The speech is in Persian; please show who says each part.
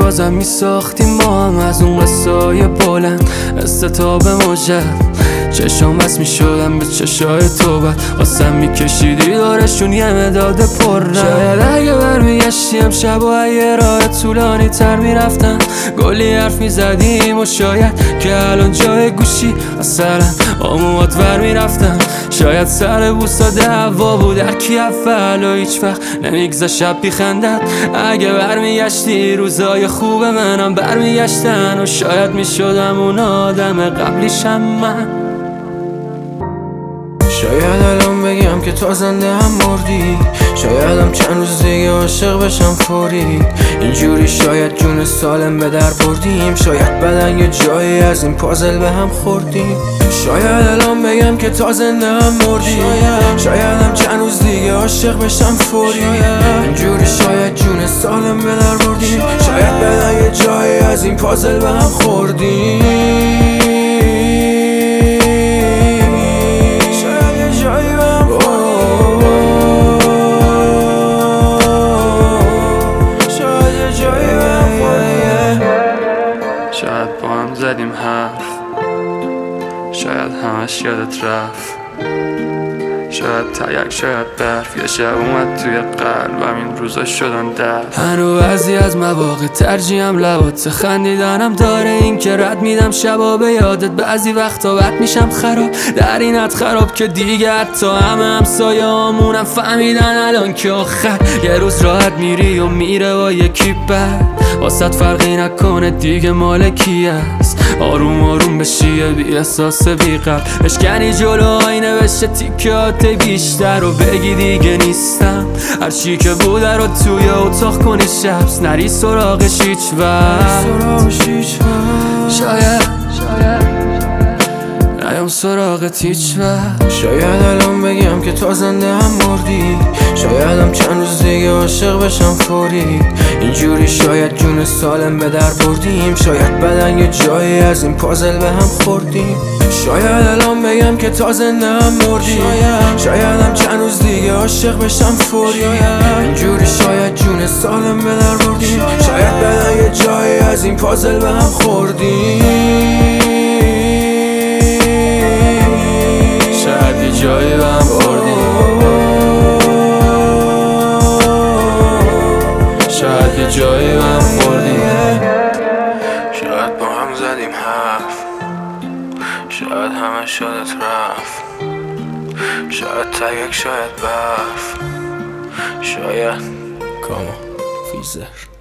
Speaker 1: بازم میساختیم ما هم از اون قصای بلند استتاب مجد. چشام بس میشدم به چشای تو بد آسم میکشیدی دارشون یه مداد پر. شاید اگه برمیگشتیم شب و اگه راه طولانی تر میرفتم گلی حرف میزدیم و شاید که الان جای گوشی مثلا با موات ور میرفتم. شاید سر بوسا دعوا بود هرکی اول و هیچ وقت نمیگذا شب بیخندد. اگه برمیگشتی روزای خوب منم برمیگشتن و شاید میشدم اون آدم قبلیشم من.
Speaker 2: شاید الان بگم که تا زنده هم مردی، شاید هم چند روز دیگه عاشق بشم فوری. اینجوری شاید جون سالم به در بردیم، شاید بدن یه جایی از این پازل به هم خوردیم. شاید الان بگم که تا زنده هم مردی، شاید هم چند روز دیگه عاشق بشم فوری. اینجوری شاید جون سالم به در بردیم، شاید بدن یه جایی از این پازل به هم خوردیم.
Speaker 1: شاید با هم زدیم حرف، شاید همش یادت رفت، شاید تیک شاید برف. یه شب اومد توی قلبم این روزا شدن درد. هنو بعضی از مواقع ترجیحم لبات خندیدنم داره این که رد میدم شبا به یادت. بعضی وقتا بد میشم خراب در اینت خراب که دیگه حتی همسایه هامونم فهمیدن الان که آخر یه روز راحت میری و میره با یکی بعد واسط فرقی نکنه دیگه مال کی است. آروم آروم بشی بی احساس بی قلب اشکنی جلو آینه بشه تیکات بیشتر و بگی دیگه نیستم. هرچی که بوده رو توی اتاق کنی شبس نری سراغش هیچ وقت. شاید نیام سراغت هیچ وقت.
Speaker 2: شاید الان بگم که تا زنده هم مردی، شاید هم چند روز دیگه عاشق بشم فوری. اینجوری شاید جون سالم به در بردیم، شاید بدن یه جایی از این پازل به هم خوردیم. شاید الان بگم که تا زنده هم مردی، شاید هم چند روز دیگه عاشق بشم فوری. اینجوری شاید جون سالم به در بردیم، شاید بدن یه جایی از این پازل به هم خوردیم.
Speaker 1: شاید یه جایی به هم خوردیم، شاید یه جایی به هم خوردیم. شاید با هم زدیم حرف، شاید همه شدت رفت، شاید تیک شاید برف. شاید
Speaker 2: کاما فیزر